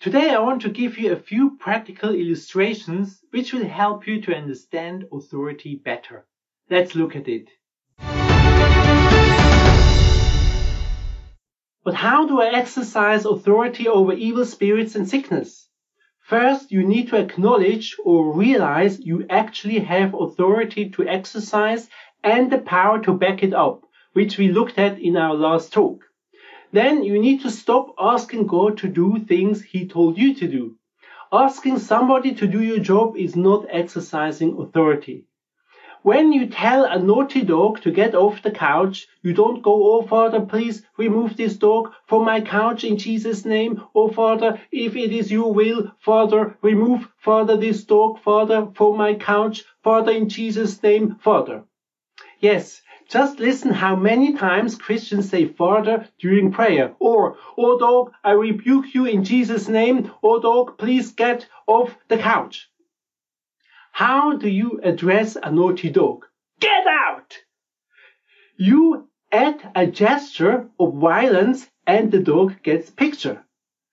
Today I want to give you a few practical illustrations which will help you to understand authority better. Let's look at it. But how do I exercise authority over evil spirits and sickness? First, you need to acknowledge or realize you actually have authority to exercise and the power to back it up, which we looked at in our last talk. Then you need to stop asking God to do things He told you to do. Asking somebody to do your job is not exercising authority. When you tell a naughty dog to get off the couch, you don't go, "Oh Father, please remove this dog from my couch in Jesus' name. Oh Father, if it is your will, Father, remove, Father, this dog, Father, from my couch. Father, in Jesus' name, Father." Yes, just listen how many times Christians say Father during prayer. Or, "Oh dog, I rebuke you in Jesus' name. Oh dog, please get off the couch." How do you address a naughty dog? Get out! You add a gesture of violence and the dog gets picture.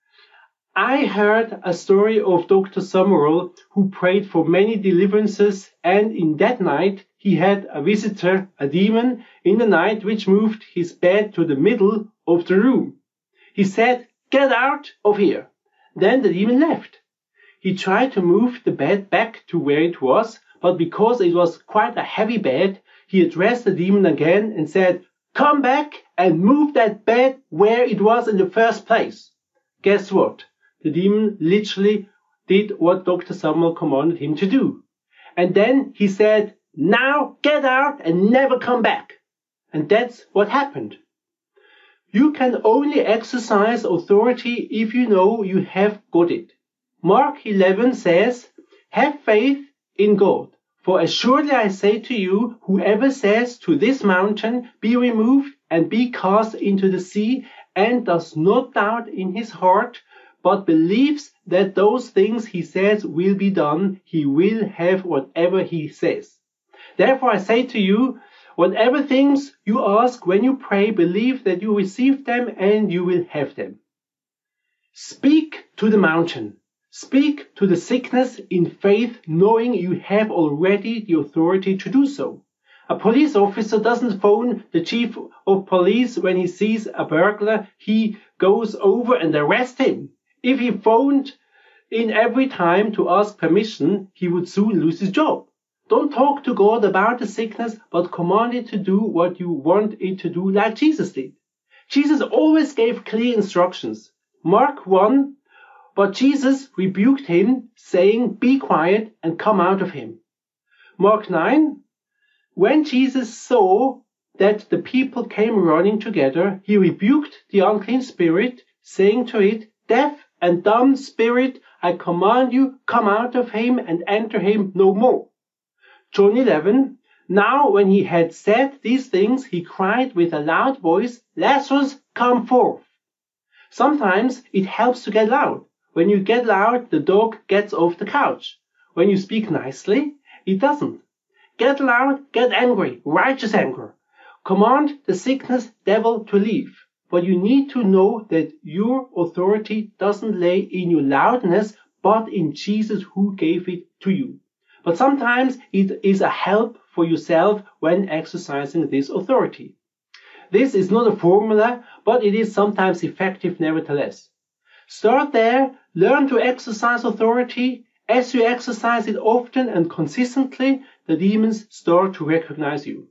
I heard a story of Dr. Summerall who prayed for many deliverances, and in that night he had a visitor, a demon, in the night which moved his bed to the middle of the room. He said, "Get out of here." Then the demon left. He tried to move the bed back to where it was, but because it was quite a heavy bed, he addressed the demon again and said, "Come back and move that bed where it was in the first place." Guess what? The demon literally did what Dr. Summerall commanded him to do. And then he said, "Now get out and never come back." And that's what happened. You can only exercise authority if you know you have got it. Mark 11 says, "Have faith in God. For assuredly I say to you, whoever says to this mountain, 'Be removed and be cast into the sea,' and does not doubt in his heart, but believes that those things he says will be done, he will have whatever he says. Therefore I say to you, whatever things you ask when you pray, believe that you receive them and you will have them." Speak to the mountain. Speak to the sickness in faith, knowing you have already the authority to do so. A police officer doesn't phone the chief of police when he sees a burglar. He goes over and arrests him. If he phoned in every time to ask permission, he would soon lose his job. Don't talk to God about the sickness, but command it to do what you want it to do, like Jesus did. Jesus always gave clear instructions. Mark 1, "But Jesus rebuked him, saying, 'Be quiet and come out of him.'" Mark 9, "When Jesus saw that the people came running together, he rebuked the unclean spirit, saying to it, 'Deaf and dumb spirit, I command you, come out of him and enter him no more.'" John 11, "Now when he had said these things, he cried with a loud voice, 'Lazarus, come forth.'" Sometimes it helps to get loud. When you get loud, the dog gets off the couch. When you speak nicely, it doesn't. Get loud, get angry, righteous anger. Command the sickness devil to leave. But you need to know that your authority doesn't lay in your loudness, but in Jesus who gave it to you. But sometimes it is a help for yourself when exercising this authority. This is not a formula, but it is sometimes effective nevertheless. Start there, learn to exercise authority. As you exercise it often and consistently, the demons start to recognize you.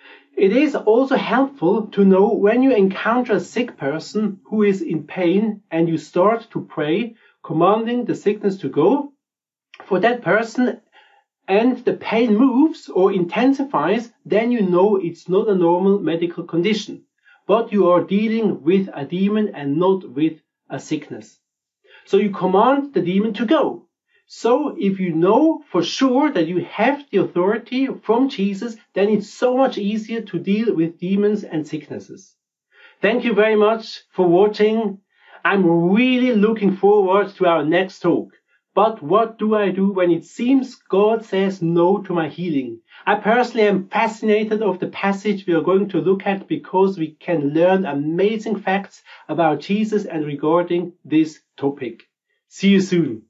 It is also helpful to know when you encounter a sick person who is in pain and you start to pray, commanding the sickness to go for that person, and the pain moves or intensifies, then you know it's not a normal medical condition, but you are dealing with a demon and not with a sickness. So you command the demon to go. So if you know for sure that you have the authority from Jesus, then it's so much easier to deal with demons and sicknesses. Thank you very much for watching. I'm really looking forward to our next talk. But what do I do when it seems God says no to my healing? I personally am fascinated of the passage we are going to look at because we can learn amazing facts about Jesus and regarding this topic. See you soon.